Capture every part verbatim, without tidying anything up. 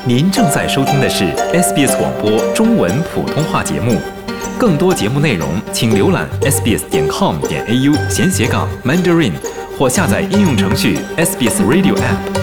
您正在收听的是 S B S 广播中文普通话节目。更多节目内容，请浏览 s b s 点 com 点 a u 闲斜杠 Mandarin 或下载应用程序 S B S Radio App。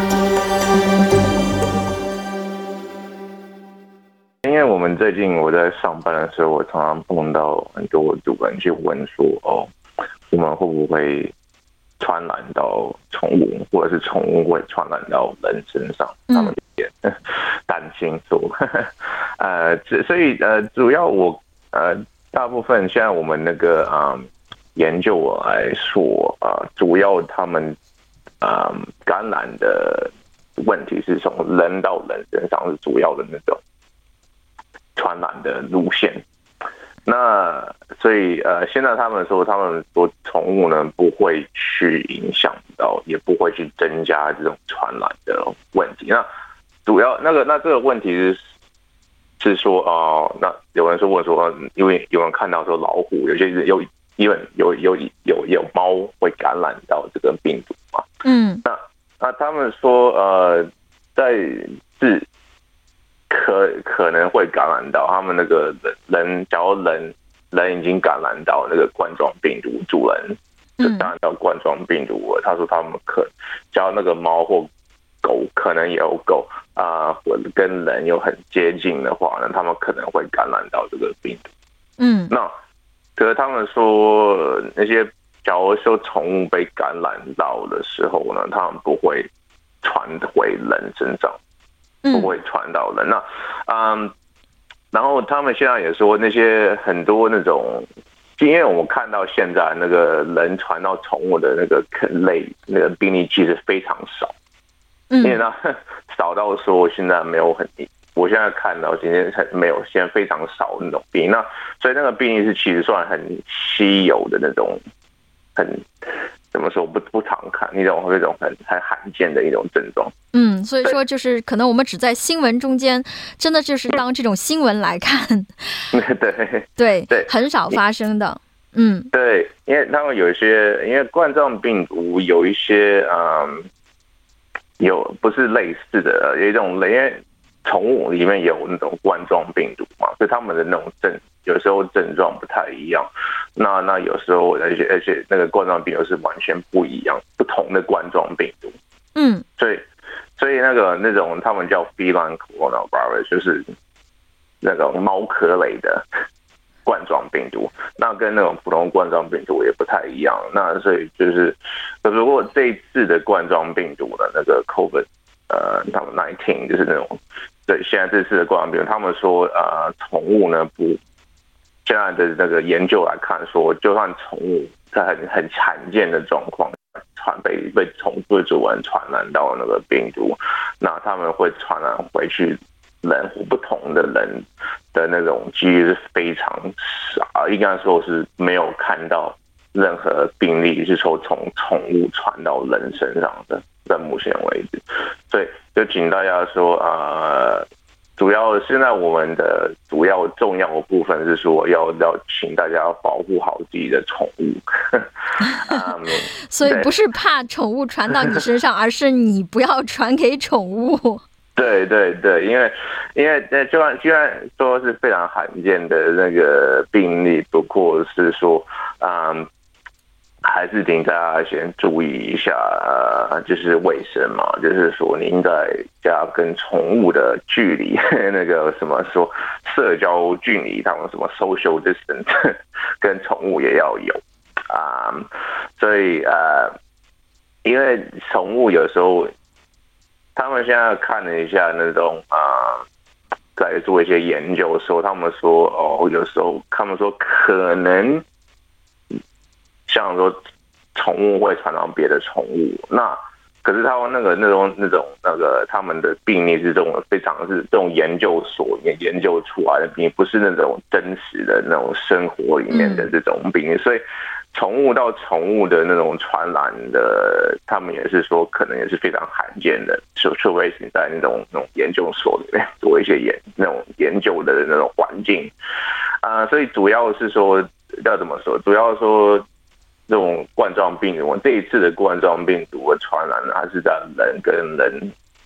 因为我们最近我在上班的时候，我常常碰到很多主人去问说：“哦，我们会不会传染到宠物，或者是宠物会传染到人身上？”他们有点担心说，呃，所以呃，主要我呃，大部分现在我们那个啊、呃、研究来说啊、呃，主要他们啊、呃、感染的问题是从人到人身上是主要的那种传染的路线。那所以呃，现在他们说，他们说宠物呢不会去影响到，也不会去增加这种传染的问题。那主要那个那这个问题是是说哦、呃，那有人说问说，因为有人看到说老虎有些有因为有有有有猫会感染到这个病毒嘛？ 嗯， 那那他们说呃，在是。可可能会感染到他们那个人，假如人人已经感染到那个冠状病毒，主人就感染到冠状病毒了。他说他们可，假如那个猫或狗可能也有狗啊、呃，跟人又很接近的话呢，他们可能会感染到这个病毒。 嗯， 那可是他们说那些假如说宠物被感染到的时候呢，他们不会传回人身上。不会传到人。那，嗯，然后他们现在也说那些很多那种，因为我们看到现在那个人传到宠物的那个类那个病例其实非常少，因为呢少到说现在没有很，我现在看到今天没有，现在非常少那种病例。那所以那个病例是其实算很稀有的那种，很。怎么说不不常看那种那种很很罕见的一种症状。 嗯，所以说就是可能我们只在新闻中间，真的就是当这种新闻来看， 对对对， 很少发生的。嗯， 对，因为他们有一些，因为冠状病毒有一些嗯，有不是类似的，有一种类，因为宠物里面有那种冠状病毒嘛，所以他们的那种症有时候症状不太一样。那那有时候而且而且那个冠状病毒是完全不一样，不同的冠状病毒。 嗯， 所以所以那个那种他们叫 feline coronavirus， 就是那种猫科类的冠状病毒，那跟那种普通冠状病毒也不太一样。那所以就是，如果这一次的冠状病毒的那个 COVID， 呃，他们十九就是那种，对，现在这次的冠状病毒，他们说呃，宠物呢不。现在的那个研究来看说，就算宠物在很很罕见的状况传被被宠物主人传染到那个病毒，那他们会传染回去人不同的人的那种几率是非常少，应该说是没有看到任何病例是说从宠物传到人身上的，在目前为止。所以就请大家说呃。主要现在我们的主要重要的部分是说要要请大家保护好自己的宠物，嗯、 所以不是怕宠物传到你身上，而是你不要传给宠物。 对对对，因为因为就算虽然说是非常罕见的那个病例，不过是说嗯。还是请大家先注意一下，呃，就是卫生嘛，就是说您在家跟宠物的距离，那个什么说社交距离，他们什么 social distance， 跟宠物也要有啊、嗯，所以呃，因为宠物有时候，他们现在看了一下那种啊、呃，在做一些研究的时候，他们说哦，有时候他们说可能。像说宠物会传染别的宠物，那可是他们那个那种那种那个他们的病例是这种非常是这种研究所也研究出来的病，不是那种真实的那种生活里面的这种病例，嗯、所以宠物到宠物的那种传染的，他们也是说可能也是非常罕见的，除除非是在那种那种研究所里面做一些研那种研究的那种环境啊、呃，所以主要是说要怎么说，主要说。这种冠状病毒，这一次的冠状病毒的传染，它是在人跟人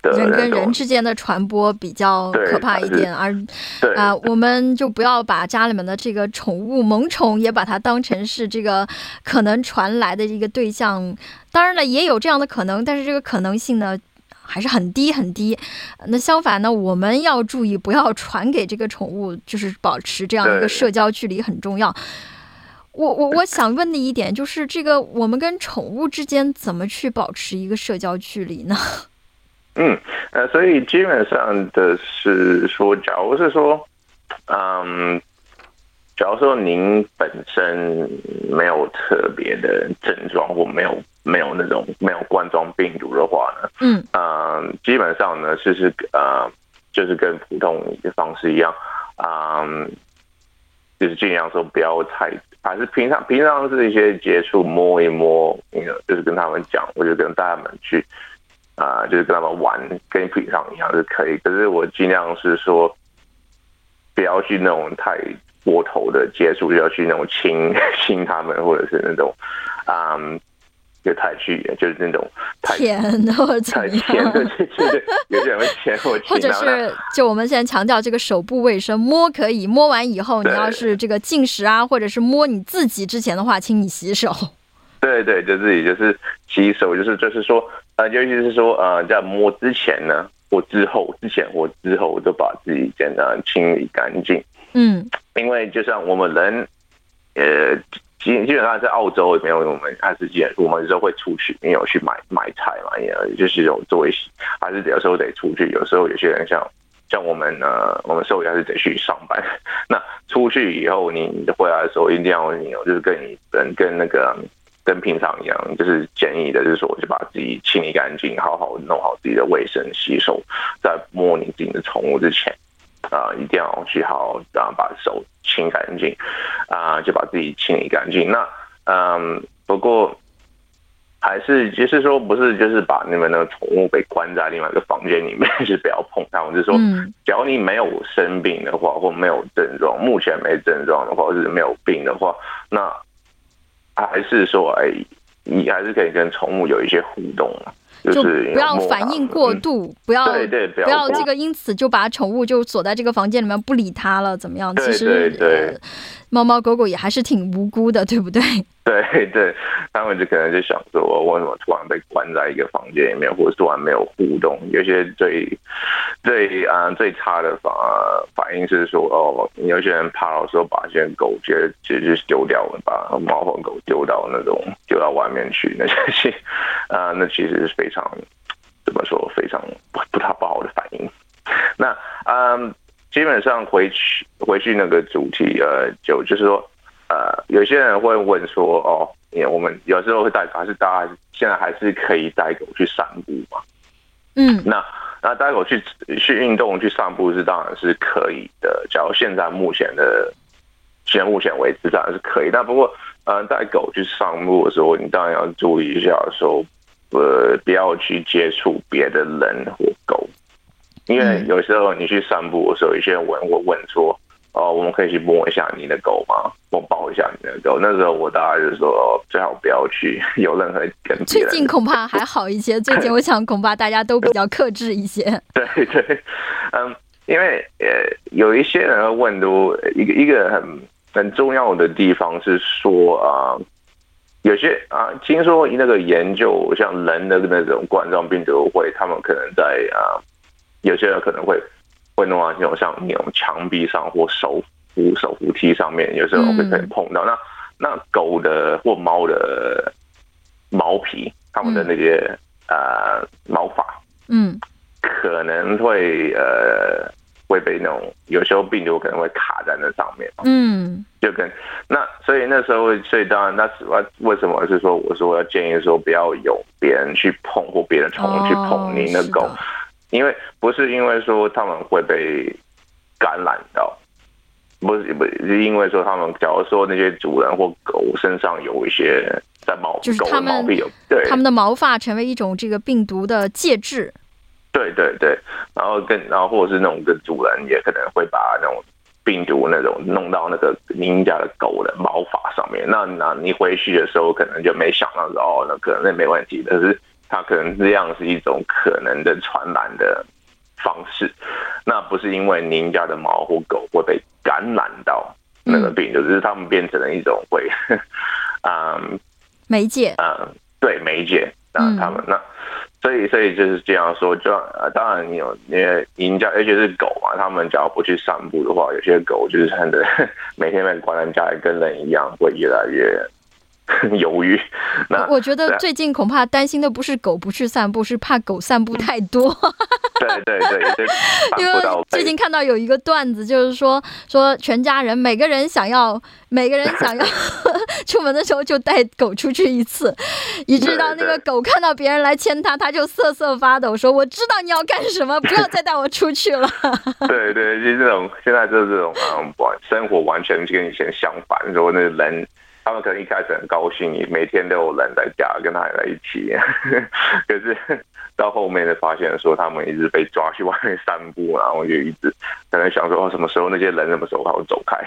的人跟人之间的传播比较可怕一点，而啊、呃，我们就不要把家里面的这个宠物萌宠也把它当成是这个可能传来的一个对象。当然了，也有这样的可能，但是这个可能性呢还是很低很低。那相反呢，我们要注意不要传给这个宠物，就是保持这样一个社交距离很重要。我我我想问的一点就是，这个我们跟宠物之间怎么去保持一个社交距离呢？ 嗯，呃，所以基本上的是说，假如是说，嗯，假如说您本身没有特别的症状，或没有没有那种没有冠状病毒的话呢，嗯，呃，基本上呢，就是呃，就是跟普通的方式一样，嗯，就是尽量说不要太。还是平常平常是一些接触摸一摸，就是跟他们讲，或者跟大家们去啊、呃，就是跟他们玩，跟平常一样是可以。可是我尽量是说，不要去那种太过头的接触，要去那种亲亲他们，或者是那种啊。嗯就太去，就是那种太舔或者怎么样， 太舔的，就是有些人会舔或亲， 或者是就我们现在强调这个手部卫生，摸可以，摸完以后你要是这个进食啊，或者是摸你自己之前的话，请你洗手。 对对，就自己就是洗手，就是就是说呃，尤其是说呃，在摸之前呢，或之后，之前或之后都把自己简单清理干净。嗯，因为就像我们人，呃。基基本上在澳洲也没有，我们还是我们有时候会出去，因为有去买买菜嘛，也就是有做一些，还是有时候得出去。有时候有些人像像我们呢，我们兽医还是得去上班。那出去以后，你回来的时候一定要你就是跟你跟跟那个跟平常一样，就是建议的就是说，就把自己清理干净，好好弄好自己的卫生，洗手，在摸你自己的宠物之前。啊、呃，一定要去好好啊把手清干净，啊、呃，就把自己清理干净。那嗯，不过还是就是说，不是就是把你们的宠物被关在另外一个房间里面，就是不要碰它。就是说，假如你没有生病的话，或没有症状，目前没症状的话，或者是没有病的话，那还是说，哎，你还是可以跟宠物有一些互动。 就不要反应过度，嗯、不要对对不要不要这个因此就把宠物就锁在这个房间里面不理它了，怎么样？其实对对对、 呃，猫猫狗狗也还是挺无辜的，对不对？ 对对，他们就可能就想说，为什么突然被关在一个房间里面，或者突然没有互动？有些最最啊、呃、最差的反反应是说，哦，有些人怕的时候把一些狗直接直接就丢掉了，把猫和狗丢到那种丢到外面去，那些啊、呃、那其实是非常怎么说非常不不太不好的反应。那嗯，基本上回去回去那个主题呃，就就是说。呃，有些人会问说，哦，我们有时候会带，还是大家现在还是可以带狗去散步嘛？嗯，那那带狗去去运动、去散步是当然是可以的。假如现在目前的，现在目前为止当然是可以。但不过，呃，带狗去散步的时候，你当然要注意一下，说，呃，不要去接触别的人或狗，因为有时候你去散步的时候，有些人会问说。哦，我们可以去摸一下你的狗吗？我抱一下你的狗。那时候我大概就是说，哦、最好不要去有任何跟别人。 最近恐怕还好一些，最近我想恐怕大家都比较克制一些。 对对，嗯，因为呃，有一些人会问都一个一个很很重要的地方是说啊、呃，有些啊、呃，听说那个研究像人的那种冠状病毒会，他们可能在啊、呃，有些人可能会。会弄到那种像那种墙壁上或手扶手扶梯上面，有时候会可以碰到。嗯、那那狗的或猫的毛皮，它们的那些、嗯、呃毛发，嗯，可能会呃会被那种有时候病毒可能会卡在那上面，嗯，就跟那所以那时候所以当然那为什么是说我说要建议说不要有别人去碰或别的宠物去碰你的狗。哦因为不是因为说他们会被感染到，不是不是因为说他们，假如说那些主人或狗身上有一些在毛， 就是他们狗的毛有对他们的毛发成为一种这个病毒的介质。 对对对，然后跟然后或者是那种跟主人也可能会把那种病毒那种弄到那个您家的狗的毛发上面，那那你回去的时候可能就没想到哦，那可能那没问题，但是。 它可能这样是一种可能的传染的方式。那不是因为您家的猫或狗会被感染到那个病，就是他们变成了一种会，嗯， 媒介， 嗯，对，媒介，那他们、嗯、那。所以，所以就是这样说，就呃，当然你有，因为您家，而且是狗嘛，他们只要不去散步的话，有些狗就是真的每天被关在家里，跟人一样，会越来越犹豫。那我觉得最近恐怕担心的不是狗不去散步，是怕狗散步太多。 对对对， 因为最近看到有一个段子，就是说说全家人每个人想要每个人想要出门的时候就带狗出去一次，以致到那个狗看到别人来牵它，它就瑟瑟发抖，说我知道你要干什么，不要再带我出去了。 对对，就是这种现在就是这种嗯，生活完全跟以前相反，说那人。他们可能一开始很高兴，你每天都有人在家跟他在一起，可是到后面就发现说，他们一直被抓去外面散步，然后就一直可能想说，哦，什么时候那些人什么时候他会走开。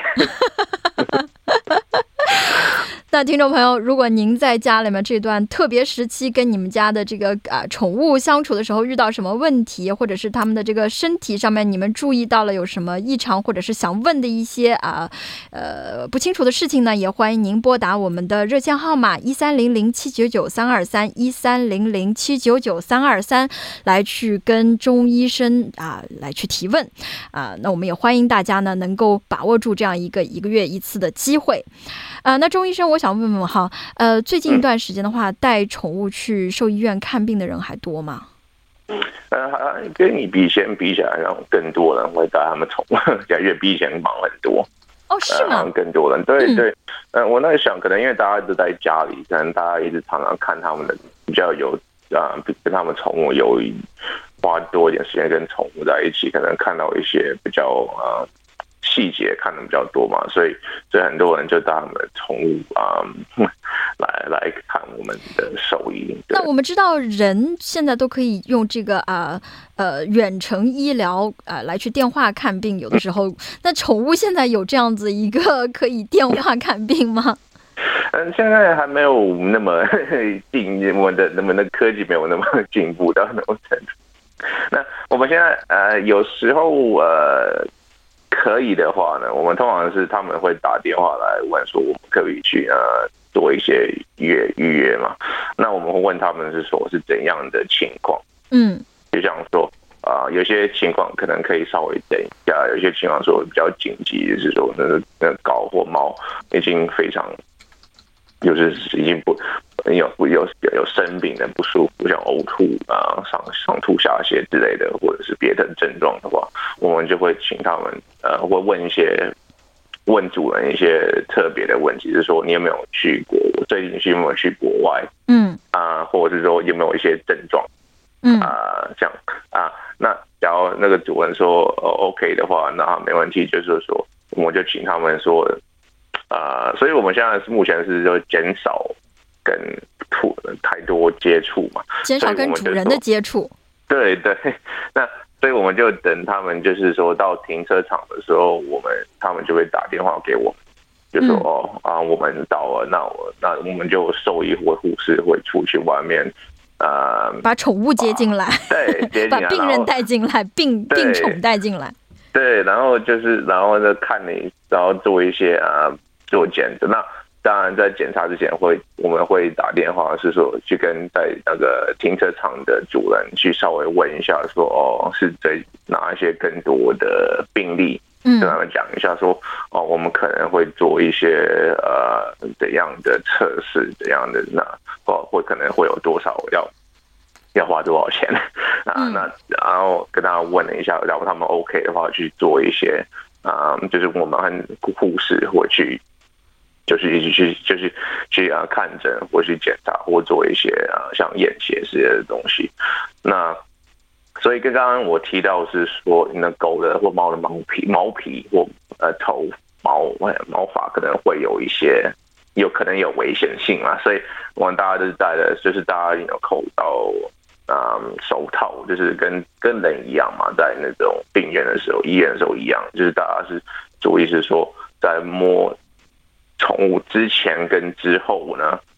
那听众朋友，如果您在家里面这段特别时期跟你们家的这个啊宠物相处的时候遇到什么问题，或者是他们的这个身体上面你们注意到了有什么异常，或者是想问的一些啊呃不清楚的事情呢，也欢迎您拨打我们的热线号码一三零零七九九三二三一三零零七九九三二三来去跟钟医生啊来去提问啊。那我们也欢迎大家呢能够把握住这样一个一个月一次的机会啊。那钟医生，我想问问哈，呃，最近一段时间的话，带宠物去兽医院看病的人还多吗？ 呃，跟你比以前比起来，让更多人会带他们宠物，越越比以前忙很多。 哦，是吗？ 呃、更多人，对对。嗯、呃，我在想，可能因为大家都在家里，可能大家一直常常看他们的，比较有啊、呃，跟他们宠物有花多一点时间跟宠物在一起，可能看到一些比较呃。细节看的比较多嘛，所以所以很多人就带他们的宠物啊、嗯、来来看我们的兽医。 那我们知道人现在都可以用这个啊 呃, 呃远程医疗啊、呃、来去电话看病，有的时候，那宠物现在有这样子一个可以电话看病吗？ 嗯，现在还没有那么进，我们的我们的科技没有那么进步到那种程度。那我们现在呃有时候呃。可以的话呢，我们通常是他们会打电话来问说，我们可不可以去呃做一些约预约嘛？那我们会问他们是说是怎样的情况，嗯，就像说啊、呃，有些情况可能可以稍微等一下，有些情况说比较紧急，就是说那个那狗或猫已经非常，就是已经不有有有生病的不舒服，像呕吐啊、上上吐下泻之类的，或者是别的症状的话，我们就会请他们呃，会问一些问主人一些特别的问题，就是说你有没有去过最近去有没有去国外，嗯啊、呃，或者是说有没有一些症状，嗯啊、呃，这样啊，那假如那个主人说、呃、OK 的话，那没问题，就是说我们就请他们说。啊、呃，所以我们现在目前是就减少跟兔太多接触嘛， 减少跟主人的接触。 对对，那所以我们就等他们，就是说到停车场的时候，我们他们就会打电话给我们，就说、嗯、哦啊，我们到了，那我那我们就兽医或护士会出去外面，呃， 把宠物接进来， 对，接进来， 把病人带进来，病病宠带进来， 对，然后就是然后呢看你，然后做一些啊。做检测，那当然在检查之前会，我们会打电话，是说去跟在那个停车场的主人去稍微问一下说，说哦是在哪一些更多的病例，跟他们讲一下说，哦我们可能会做一些呃怎样的测试，怎样的那或或可能会有多少要要花多少钱啊？嗯、那然后跟他问了一下，然后他们 OK 的话去做一些啊、呃，就是我们和护士会去。就是一起去，就是去啊看诊，或去检查，或做一些啊像验血之类的东西。那所以跟刚刚我提到是说，那狗的或猫的毛皮、毛皮或呃头毛毛发可能会有一些，有可能有危险性啊。所以我们大家都是戴的，就是大家有口罩、嗯手套，就是跟跟人一样嘛，在那种病院的时候、医院的时候一样，就是大家是注意是说在摸。宠物之前跟之后呢，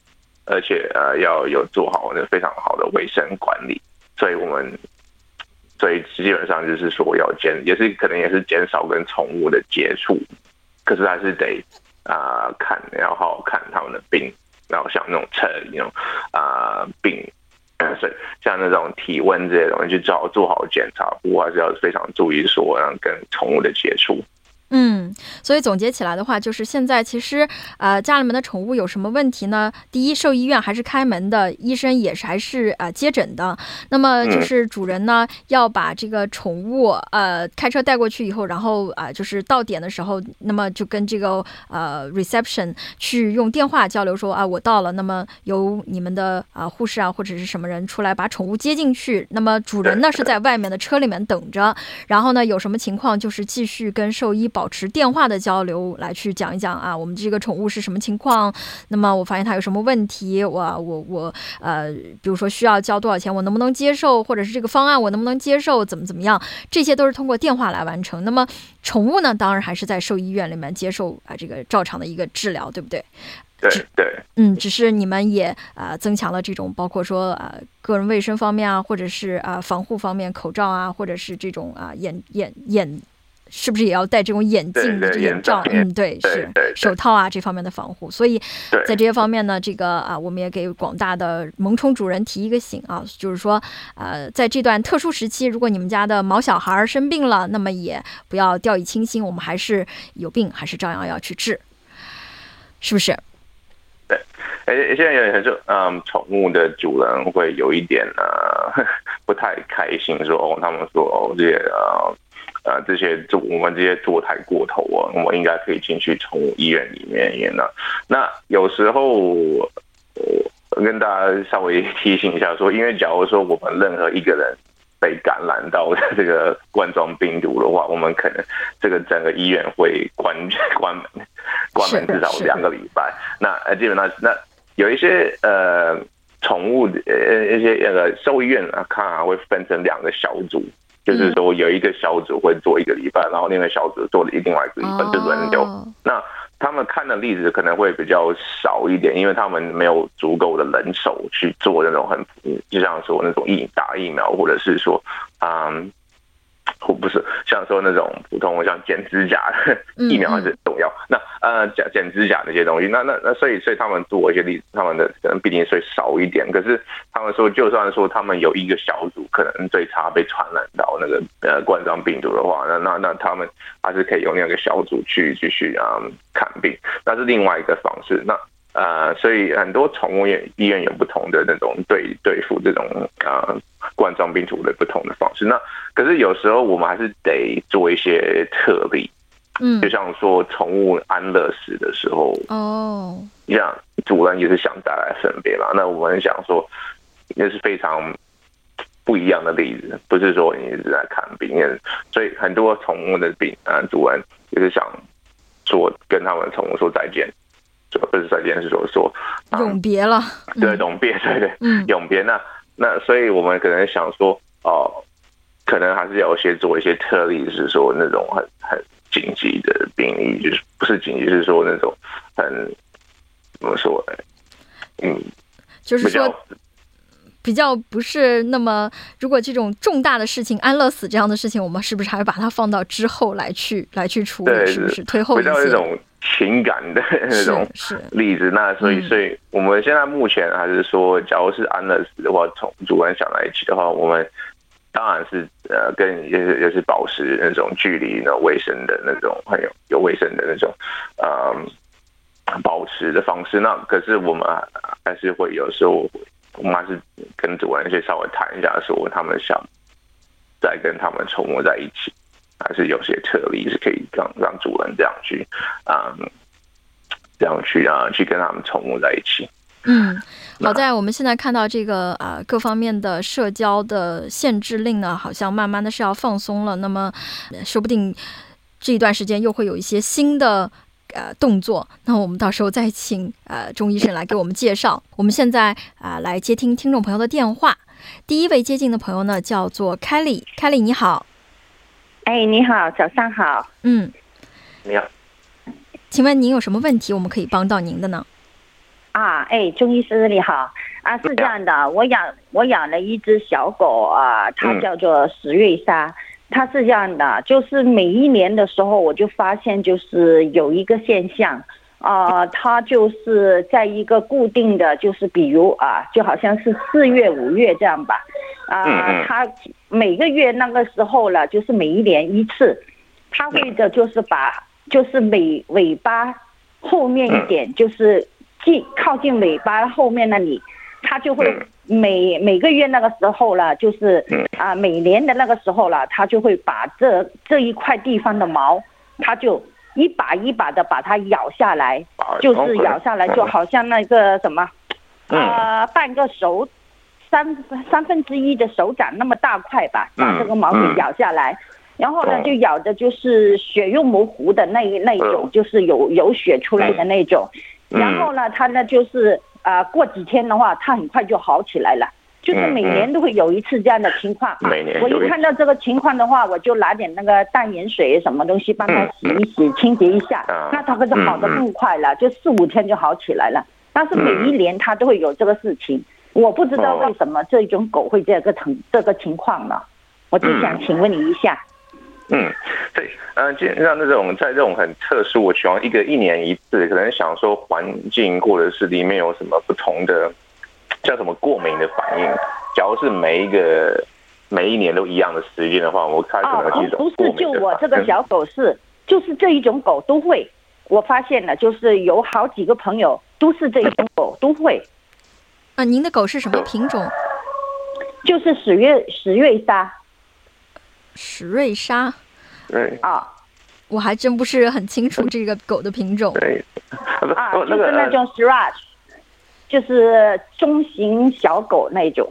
而且呃要有做好那非常好的卫生管理，所以我们所以基本上就是说要减，也是可能也是减少跟宠物的接触，可是还是得啊、呃、看，要好好看他们的病，然后像那种测那种啊、呃、病。所以像那种体温这些东西，就只好做好检查，不过还是要非常注意说跟宠物的接触。 嗯，所以总结起来的话，就是现在其实呃家里面的宠物有什么问题呢？第一，兽医院还是开门的，医生也是还是呃接诊的。那么就是主人呢、嗯、要把这个宠物呃开车带过去以后，然后啊、呃、就是到点的时候，那么就跟这个呃 reception 去用电话交流说啊我到了，那么由你们的啊、呃、护士啊或者是什么人出来把宠物接进去。那么主人呢是在外面的车里面等着，然后呢有什么情况就是继续跟兽医保保持电话的交流来去讲一讲啊，我们这个宠物是什么情况？那么我发现它有什么问题？我我我呃，比如说需要交多少钱，我能不能接受？或者是这个方案我能不能接受？怎么怎么样？这些都是通过电话来完成。那么宠物呢，当然还是在兽医院里面接受啊这个照常的一个治疗，对不对？ 对对， 嗯，只是你们也呃增强了这种包括说呃个人卫生方面啊，或者是啊、呃、防护方面，口罩啊，或者是这种啊、呃、眼眼眼。是不是也要戴这种眼镜的眼罩？嗯，对，是手套啊这方面的防护。所以在这些方面呢，这个啊，我们也给广大的萌宠主人提一个醒啊，就是说，呃，在这段特殊时期，如果你们家的毛小孩生病了，那么也不要掉以轻心，我们还是有病，还是照样要去治，是不是？ 对，而且现在有很多嗯，宠物的主人会有一点呃不太开心，说哦，他们说哦这些呃。呃，这些做我们这些做太过头啊，我们应该可以进去宠物医院里面演呢。那有时候我跟大家稍微提醒一下说，因为假如说我们任何一个人被感染到这个冠状病毒的话，我们可能这个整个医院会关关门，关门至少两个礼拜。那呃，基本上那有一些呃宠物呃一些那个兽医院啊，看啊会分成两个小组。就是说，有一个小组会做一个礼拜，然后另外小组做了另外一个礼拜，就轮流。那他们看的例子可能会比较少一点，因为他们没有足够的人手去做那种很，就像说那种疫打疫苗，或者是说，嗯，或不是像说那种普通像剪指甲疫苗还是很重要。那呃，剪剪指甲那些东西，那那那所以所以他们做一些例子，他们的可能毕竟会少一点。可是他们说，就算说他们有一个小组可能最差被传染到那个呃冠状病毒的话，那那那他们还是可以用那个小组去继续啊、嗯、看病，那是另外一个方式。那呃，所以很多宠物医院有不同的那种对对付这种呃冠状病毒的不同的方式。那可是有时候我们还是得做一些特例。嗯，就像说宠物安乐死的时候，哦，你想主人也是想带来分别嘛？那我们想说，也是非常不一样的例子，不是说你一直在看病，所以很多宠物的病啊，主人也是想说跟他们宠物说再见，不是再见，是说说永别了， 对，永别，对对，嗯，永别。那那所以我们可能想说，哦、呃，可能还是有些做一些特例，是说那种很很。紧急的病例，就是不是紧急，是说那种很怎么说？嗯， 就是说比较不是那么，如果这种重大的事情，安乐死这样的事情，我们是不是还会把它放到之后来去来去处理？是不是推后一些？ 比较那种情感的那种例子。那所以，所以我们现在目前还是说，假如是安乐死的话，从主人想在一起的话，我们。当然是呃，跟也是也是保持那种距离呢，卫生的那种很有有卫生的那种呃保持的方式。那可是我们还是会有时候，我们还是跟主人先稍微谈一下，说他们想再跟他们宠物在一起，还是有些特例是可以让让主人这样去啊、嗯，这样去啊去跟他们宠物在一起。 嗯，好在我们现在看到这个啊、呃、各方面的社交的限制令呢，好像慢慢的是要放松了。那么，说不定这一段时间又会有一些新的呃动作。那我们到时候再请呃钟医生来给我们介绍。我们现在啊、呃、来接听听众朋友的电话。第一位接进的朋友呢叫做 Kelly，Kelly 你好。 哎，你好，早上好。 嗯， 你好。 请问您有什么问题，我们可以帮到您的呢？ 啊，哎，钟医师你好啊，是这样的，我养我养了一只小狗啊，它叫做史瑞莎，嗯、它是这样的，就是每一年的时候，我就发现就是有一个现象啊、呃，它就是在一个固定的，就是比如啊，就好像是四月五月这样吧，啊、呃，它每个月那个时候了，就是每一年一次，它会的就是把就是尾尾巴后面一点就是。近靠近尾巴后面那里，它就会每每个月那个时候了，就是啊每年的那个时候了，它就会把这这一块地方的毛，它就一把一把的把它咬下来，就是咬下来就好像那个什么，啊半个手三三分之一的手掌那么大块吧，把这个毛给咬下来，然后呢就咬的就是血肉模糊的那那一种，就是有有血出来的那种。然后呢，它呢就是啊、呃，过几天的话，它很快就好起来了。就是每年都会有一次这样的情况。嗯、每年我一看到这个情况的话，我就拿点那个淡盐水什么东西帮它洗一洗、嗯、清洁一下，嗯、那它可是好的更快了，嗯、就四五天就好起来了。但是每一年它都会有这个事情，我不知道为什么这种狗会这个成这个情况呢？我就想请问你一下。 嗯，对，嗯，基本上这种在这种很特殊，我希望一个一年一次，可能想说环境或者是里面有什么不同的，叫什么过敏的反应。假如是每一个每一年都一样的时间的话，我开可能是一种过敏的反应。 不是，就我这个小狗是，就是这一种狗都会，我发现了，就是有好几个朋友都是这一种狗都会。 啊，您的狗是什么品种？ 就是史瑞史瑞莎。 史瑞莎， 对啊， 我还真不是很清楚这个狗的品种。 对， 啊，就是那种 Shiraz， 就是中型小狗那种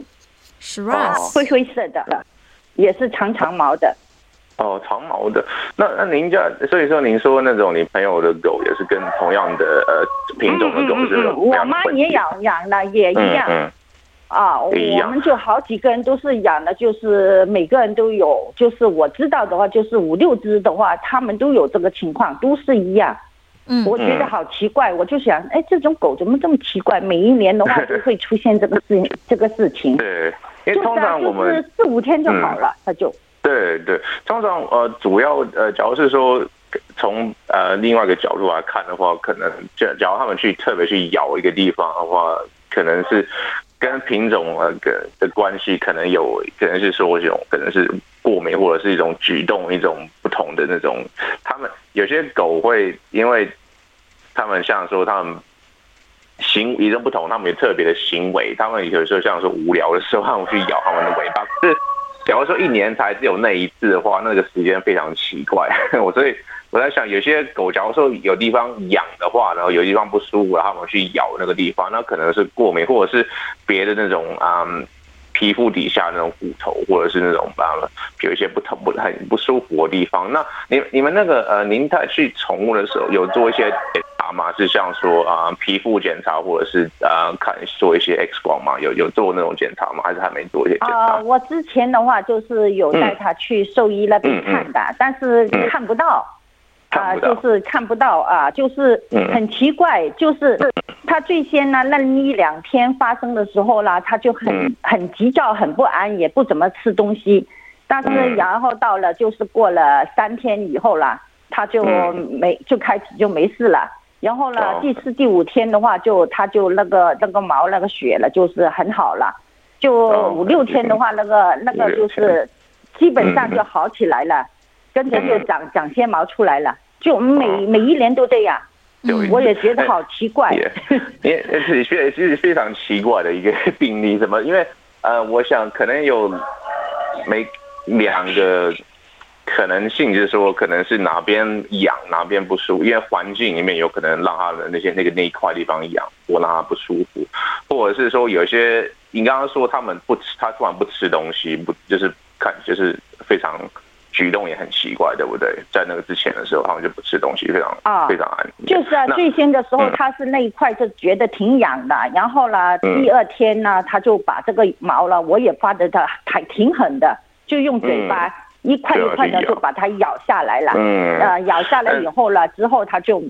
Shiraz， 灰灰色的，也是长长毛的。 哦，长毛的。那那您家，所以说您说那种你朋友的狗也是跟同样的呃品种的狗是？ 嗯嗯嗯、我妈也养养了，也一样。嗯嗯啊，我们就好几个人都是养的，就是每个人都有，就是我知道的话，就是五六只的话，他们都有这个情况，都是一样。嗯，我觉得好奇怪，我就想，哎，这种狗怎么这么奇怪？每一年的话都会出现这个事这个事情。 对，因为通常我们就是四五天就好了，它、嗯、就。 对对，通常呃，主要呃，假如是说从呃另外一个角度来看的话，可能假假如他们去特别去咬一个地方的话，可能是。跟品种呃的关系可能有，可能是说这种可能是过敏，或者是一种举动，一种不同的那种。他们有些狗会，因为他们像说他们行与众不同，他们有特别的行为。他们有时候像说无聊的时候，他们去咬他们的尾巴。可是假如说一年才只有那一次的话，那个时间非常奇怪。我所以我在想，有些狗假如说有地方痒的话，然后有地方不舒服，他们去咬那个地方，那可能是过敏，或者是别的那种嗯皮肤底下那种骨头，或者是那种啊有一些不疼不很不舒服的地方。那你你们那个呃，您在去宠物的时候有做一些检查吗？是像说啊、呃、皮肤检查，或者是呃看做一些 X 光吗？有有做那种检查吗？还是还没做一些检查？ 啊、呃，我之前的话就是有带他去兽医那边看的，嗯嗯、但是看不到。嗯啊、呃，就是看不到啊，就是很奇怪，嗯、就是他最先呢那一两天发生的时候啦，他就很、嗯、很急躁，很不安，也不怎么吃东西。但是然后到了就是过了三天以后啦，他就没就开始就没事了。然后呢，第四第五天的话就他就那个那个毛那个血了，就是很好了。就五六天的话，那个那个就是基本上就好起来了。跟着就长长些毛出来了，就每每一年都这样，我也觉得好奇怪。 也是非是非常奇怪的一个病例，什么？因为呃，我想可能有每两个可能性，就是说可能是哪边痒哪边不舒服，因为环境里面有可能让它的那些那个那一块地方痒，或让它不舒服，或者是说有些你刚刚说他们不吃，他突然不吃东西，不就是看就是非常。举动也很奇怪，对不对？在那个之前的时候，他们就不吃东西，非常、哦、非常安静。 就是啊，最先的时候，他是那一块就觉得挺痒的，嗯、然后呢，第二天呢，他就把这个毛了，我也发觉他还挺狠的，就用嘴巴、嗯、一块一块的就把它咬下来了。嗯，呃，咬下来以后了，之后他就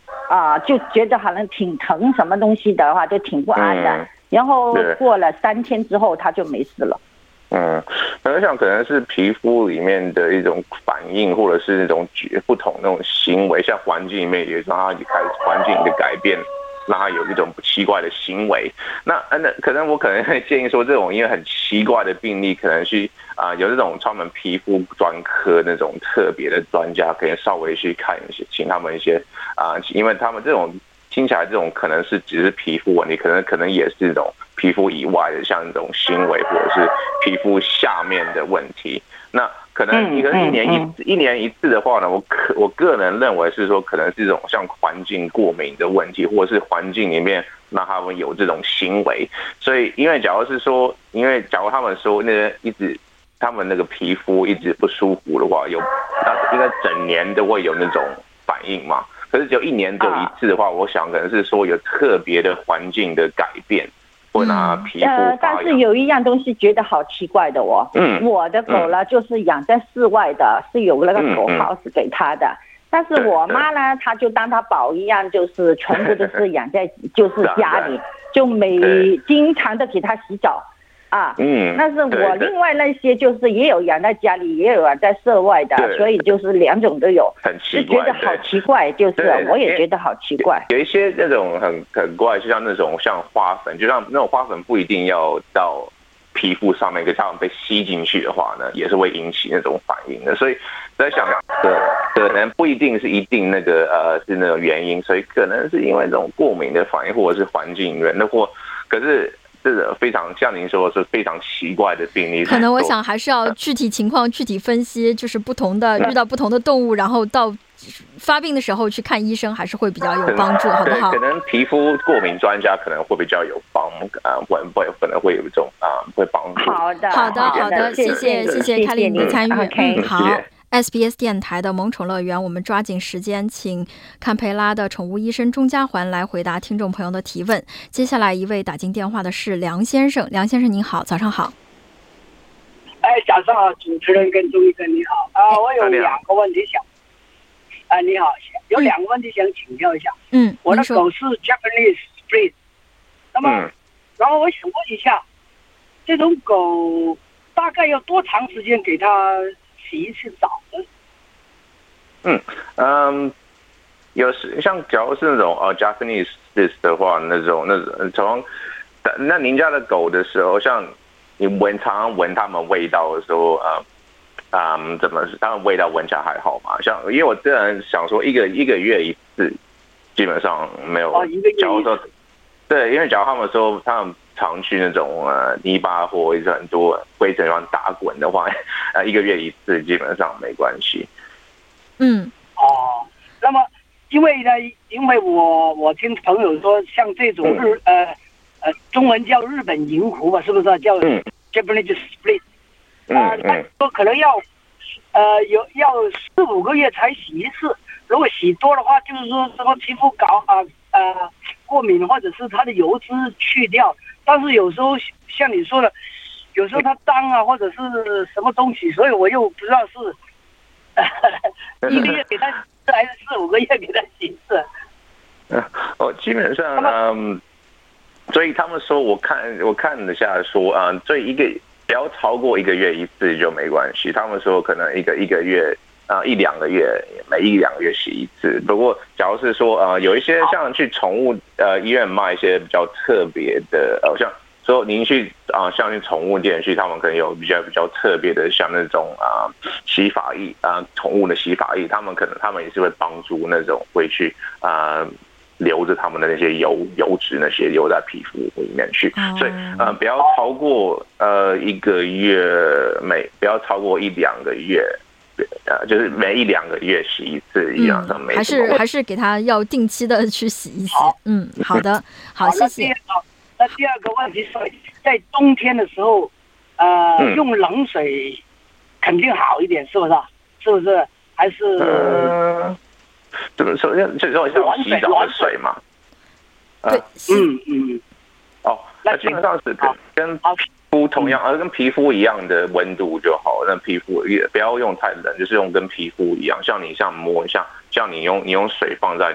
啊、呃，就觉得好像挺疼，什么东西的话就挺不安的。嗯、然后过了三天之后，他就没事了。 嗯，我想可能是皮肤里面的一种反应，或者是那种不同那种行为，像环境里面也让他开始环境的改变，让他有一种奇怪的行为。那那可能我可能会建议说，这种因为很奇怪的病例，可能去啊、呃、有这种专门皮肤专科那种特别的专家，可以稍微去看一些，请他们一些啊、呃，因为他们这种听起来这种可能是只是皮肤问题，可能可能也是这种皮肤以外的，像这种行为或者是皮肤下面的问题。那可能一个一年一、嗯嗯、一年一次的话呢，我可我个人认为是说，可能是这种像环境过敏的问题，或者是环境里面让他们有这种行为。所以，因为假如是说，因为假如他们说那个一直他们那个皮肤一直不舒服的话，有那应该整年都会有那种反应嘛。可是只有一年只有一次的话，我想可能是说有特别的环境的改变。会拿皮肤、嗯、 呃，但是有一样东西觉得好奇怪的哦，嗯，我的狗呢、嗯、就是养在室外的，是有那个狗 house 给它的，嗯嗯、但是我妈呢，她就当它宝一样，就是全部都是养在就是家里，就每经常的给它洗澡。啊，嗯，但是我另外那些就是也有养在家里，也有养在室外的，所以就是两种都有， 很奇怪， 就觉得好奇怪，就是我也觉得好奇怪。 有一些那种很很怪，就像那种像花粉，就像那种花粉不一定要到皮肤上面，可是它们被吸进去的话呢，也是会引起那种反应的。所以在想，可能不一定是一定那个呃是那种原因，所以可能是因为这种过敏的反应，或者是环境原因，或可是。这个非常像您说的是非常奇怪的病例， 可能我想还是要具体情况具体分析，就是不同的遇到不同的动物，然后到发病的时候去看医生，还是会比较有帮助，好不好？ 可能皮肤过敏专家可能会比较有帮，啊，会会可能会有一种啊会帮助。 好的， 好的，好的，谢谢，谢谢凯莉你的参与， 嗯， 好。S B S 电台的萌宠乐园，我们抓紧时间请堪培拉的宠物医生钟家环来回答听众朋友的提问。接下来一位打进电话的是梁先生，梁先生您好，早上好。 哎，早上好，主持人跟钟医生你好啊，我有两个问题想，啊你好，有两个问题想请教一下。 嗯， 我的狗是 Japanese Split， 那么、嗯，然后我想问一下，这种狗大概要多长时间给它洗一次澡呢？ 嗯嗯，有时像假如是那种呃 Japanese Split 的话，那种那种从那您家的狗的时候，像你闻常常闻它们味道的时候，呃嗯，怎么是它们味道闻起来还好嘛？像因为我个人想说，一个一个月一次，基本上没有。 哦，一个月一次。 对，因为假如他们说他们常去那种呃泥巴或者是很多灰尘地方打滚的话，呃一个月一次基本上没关系。 嗯， 哦，那么因为呢，因为我我听朋友说，像这种日、嗯、呃呃中文叫日本银狐吧，是不是叫 Japanese Split？ 啊、嗯，他、呃、说可能要呃有要四五个月才洗一次，如果洗多的话，就是说什么皮肤搞啊呃过敏，或者是它的油脂去掉。但是有时候像你说的，有时候它脏啊，或者是什么东西，所以我又不知道是呃、一个月给它洗一次，还是四五个月给它洗一次。 哦，基本上嗯，所以他们说，我看我看了下说啊，所以一个不要超过一个月一次就没关系。他们说可能一个一个月啊一两个月，每一两个月洗一次。不过，假如是说呃有一些像去宠物呃医院卖一些比较特别的，呃像说您去啊、呃、像去宠物店去，他们可能有比较比较特别的，像那种啊、呃、洗发液啊，宠、呃、物的洗发液，他们可能他们也是会帮助那种会去啊。呃留着他们的那些油油脂，那些留在皮肤里面去，所以呃不要超过呃一个月，每不要超过一两个月，呃就是每一两个月洗一次一样的、嗯， 还是还是给他要定期的去洗一洗。嗯，好的，好，谢谢。 那第二个问题是在冬天的时候，呃，嗯、用冷水肯定好一点，是不是？是不是？还是？呃怎么说？就是说像洗澡的水嘛。 对， 嗯嗯。 哦，那基本上是跟跟皮肤同样，而跟皮肤一样的温度就好。那皮肤也不要用太冷，就是用跟皮肤一样。像你像摸，像像你用你用水放在你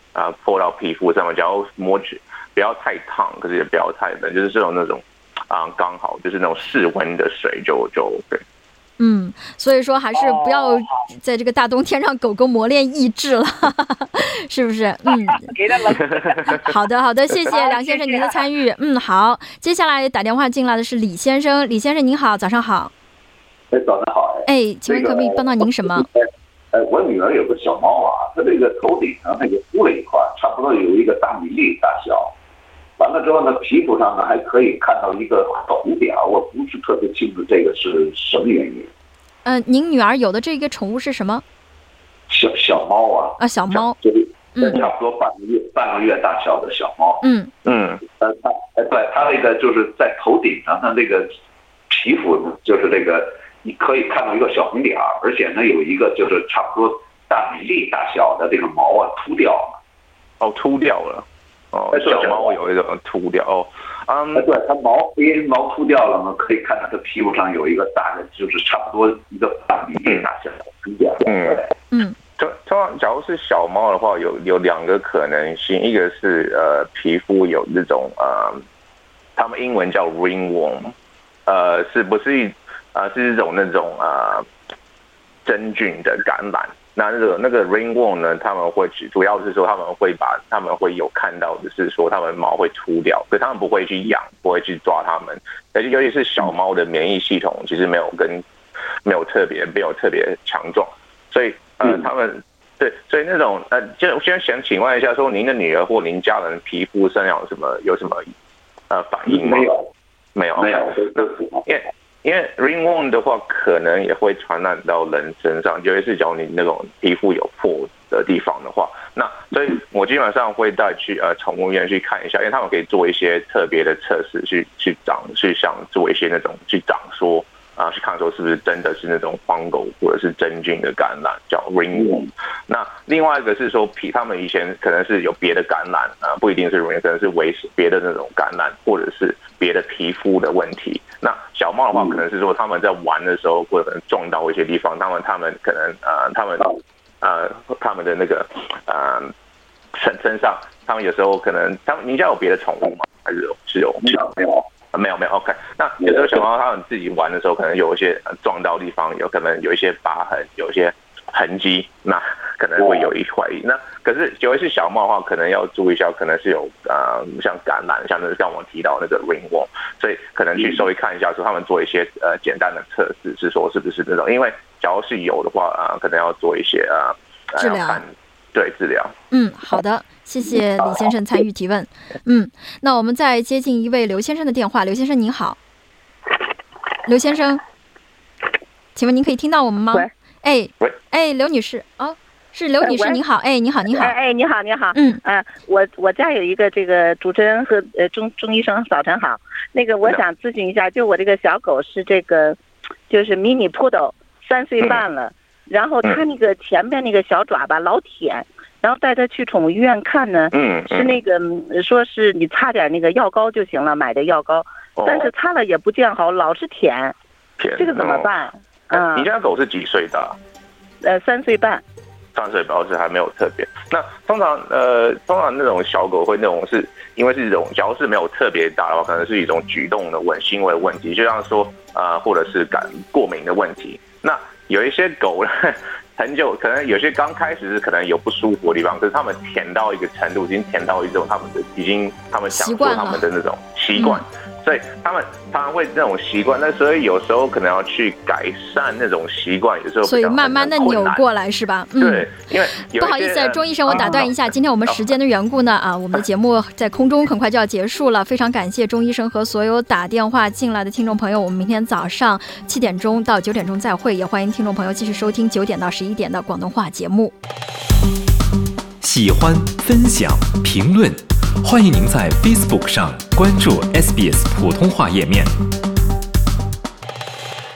啊、呃、泼到皮肤上面，只要摸去不要太烫，可是也不要太冷，就是这种那种啊刚、呃、好，就是那种室温的水就就 OK。 嗯，所以说还是不要在这个大冬天让狗狗磨练意志了，是不是？嗯，好的好的，谢谢梁先生您的参与。嗯，好，接下来打电话进来的是李先生，李先生您好，早上好。 哎，早上好。 哎，请问可不可以帮到您什么？ 呃，我女儿有个小猫啊，她这个头顶上那个秃了一块，差不多有一个大米粒大小。完了之后呢，皮肤上呢还可以看到一个红点，我不是特别清楚这个是什么原因。 嗯、呃，您女儿有的这个宠物是什么？ 小小猫啊。 啊，小猫。 就是差不多半个月、嗯、半个月大小的小猫。 嗯嗯。呃，它呃对它那个就是在头顶上，它那个皮肤就是这个你可以看到一个小红点，而且呢有一个就是差不多大米粒大小的这个毛啊秃掉了。 哦，秃掉了。哦，小猫有一种秃掉哦， 嗯，对，它毛因为毛秃掉了嘛，可以看到它皮肤上有一个大的，就是差不多一个大米粒大小的秃掉。 嗯嗯， 通通常假如是小猫的话，有有两个可能性，一个是呃皮肤有这种呃，他们英文叫 ringworm， 呃，是不是呃是一种那种呃真菌的感染？那那个那个 ringworm 呢，他们会主要是说他们会把他们会有看到的是说他们毛会秃掉，可是他们不会去养，不会去抓它们，而且尤其是小猫的免疫系统其实没有跟没有特别没有特别强壮，所以呃他们对，所以那种呃就先想请问一下，说您的女儿或您家人皮肤上有什么有什么呃反应吗？ 没有， 没有， 没有， 因为。因为 ringworm 的话，可能也会传染到人身上，尤其是假如你那种皮肤有破的地方的话，那所以我基本上会带去呃宠物医院去看一下，因为他们可以做一些特别的测试，去去长，去想做一些那种去长说啊，去看说是不是真的是那种黄狗或者是真菌的感染，叫 ringworm。那另外一个是说皮，他们以前可能是有别的感染啊，不一定是 ringworm， 可能是为别的那种感染，或者是别的皮肤的问题。那小猫的话，可能是说他们在玩的时候，或者可能撞到一些地方，他们他们可能呃，他们呃，他们的那个呃身身上，他们有时候可能，他们您家有别的宠物吗？还是有是有？ 没有没有没有没有 OK。那有时候小猫他们自己玩的时候，可能有一些撞到地方，有可能有一些疤痕，有一些痕迹，那可能会有一怀疑。那可是尤其是小猫的话，可能要注意一下，可能是有呃像感染，像是像我提到那个 ringworm， 所以可能去稍微看一下，说他们做一些呃简单的测试，是说是不是那种，因为假如是有的话啊、呃，可能要做一些啊、呃、 治疗， 对治疗。 嗯，好的，谢谢李先生参与提问。嗯，那我们再接进一位刘先生的电话。刘先生您好，刘先生，请问您可以听到我们吗？ 喂， 哎， 喂， 哎，刘女士，哦。是刘女士，你好，哎，你好，你好， 哎，你好，你好， 嗯， 啊、呃，我我家有一个这个主持人和呃钟钟医生，早晨好，那个我想咨询一下，就我这个小狗是这个，就是迷你poodle，三岁半了，然后它那个前边那个小爪吧老舔，然后带它去宠物医院看呢， 嗯， 是那个说是你擦点那个药膏就行了，买的药膏，但是擦了也不见好，老是舔，这个怎么办？ 嗯，你家狗是几岁大？ 呃，三岁半。 三岁表示还没有特别。那通常呃，通常那种小狗会那种是因为是一种，假如是没有特别大的话，可能是一种举动的问行为问题，就像说啊、呃，或者是感过敏的问题。那有一些狗呢，很久可能有些刚开始是可能有不舒服的地方，可是他们舔到一个程度，已经舔到一种他们的已经他们享受他们的那种习惯。所以他们他们会那种习惯，那所以有时候可能要去改善那种习惯，有时候所以慢慢的扭过来是吧？ 嗯，对，因为不好意思，钟医生，我打断一下，今天我们时间的缘故呢，啊，我们的节目在空中很快就要结束了，非常感谢钟医生和所有打电话进来的听众朋友，我们明天早上七点钟到九点钟再会，也欢迎听众朋友继续收听九点到十一点的广东话节目。 喜欢、分享、评论。欢迎您在 Facebook 上关注 S B S 普通话页面。